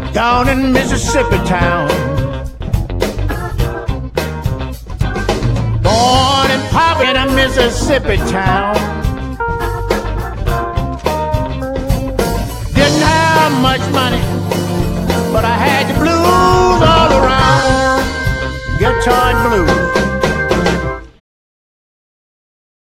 down in Mississippi town. Born and popped in a Mississippi town. Didn't have much money, but I had the blues all around. Guitar and